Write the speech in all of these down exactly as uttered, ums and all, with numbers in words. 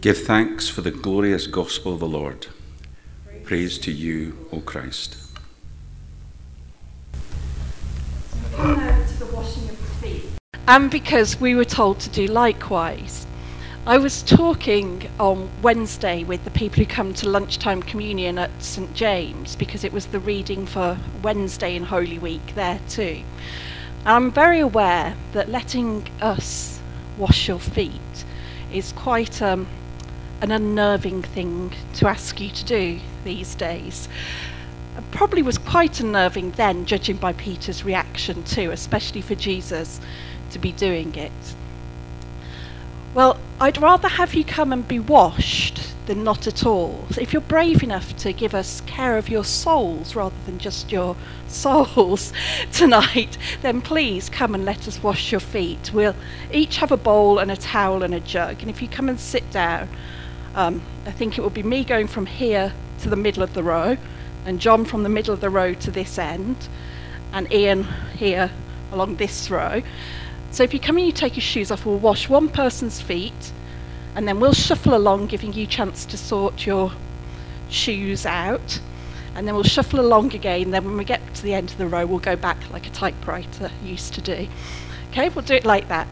Give thanks for the glorious gospel of the Lord. Praise to you, O Christ. So we come now to the washing of the feet. And because we were told to do likewise. I was talking on Wednesday with the people who come to lunchtime communion at St James, because it was the reading for Wednesday in Holy Week there too. I'm very aware that letting us wash your feet is quite um, an unnerving thing to ask you to do these days. It probably was quite unnerving then, judging by Peter's reaction too, especially for Jesus to be doing it. Well, I'd rather have you come and be washed than not at all. If you're brave enough to give us care of your souls rather than just your souls tonight, then please come and let us wash your feet. We'll each have a bowl and a towel and a jug. And if you come and sit down, um, I think it will be me going from here to the middle of the row, and John from the middle of the row to this end, and Ian here along this row. So if you come and you take your shoes off, we'll wash one person's feet, and then we'll shuffle along, giving you a chance to sort your shoes out, and then we'll shuffle along again. Then when we get to the end of the row, we'll go back like a typewriter used to do. Okay, we'll do it like that.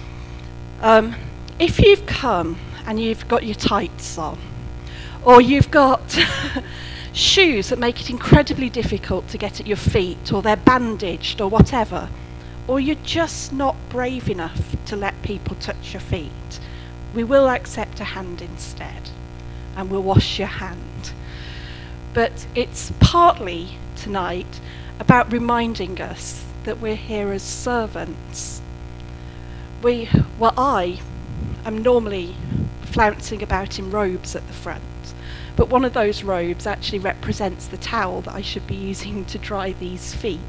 Um, if you've come and you've got your tights on, or you've got shoes that make it incredibly difficult to get at your feet, or they're bandaged or whatever, or you're just not brave enough to let people touch your feet, we will accept a hand instead, and we'll wash your hand. But it's partly tonight about reminding us that we're here as servants. We, well, I am normally flouncing about in robes at the front, but one of those robes actually represents the towel that I should be using to dry these feet.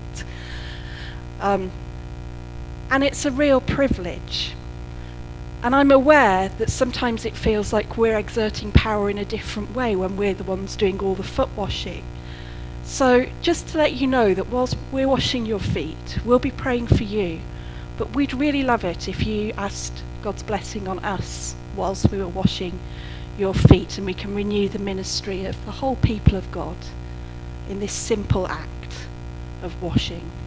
Um, And it's a real privilege. And I'm aware that sometimes it feels like we're exerting power in a different way when we're the ones doing all the foot washing. So just to let you know that whilst we're washing your feet, we'll be praying for you. But we'd really love it if you asked God's blessing on us whilst we were washing your feet, and we can renew the ministry of the whole people of God in this simple act of washing.